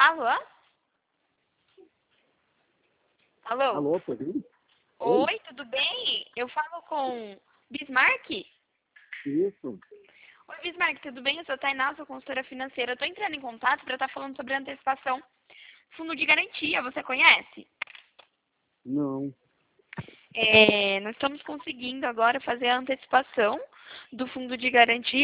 Alô? Alô? Alô, Pedrinho? Oi, tudo bem? Eu falo com Bismarck? Isso. Oi, Bismarck, tudo bem? Eu sou a Tainá, sou consultora financeira. Eu tô entrando em contato para estar falando sobre a antecipação. Fundo de garantia, você conhece? Não. Nós estamos conseguindo agora fazer a antecipação do fundo de garantia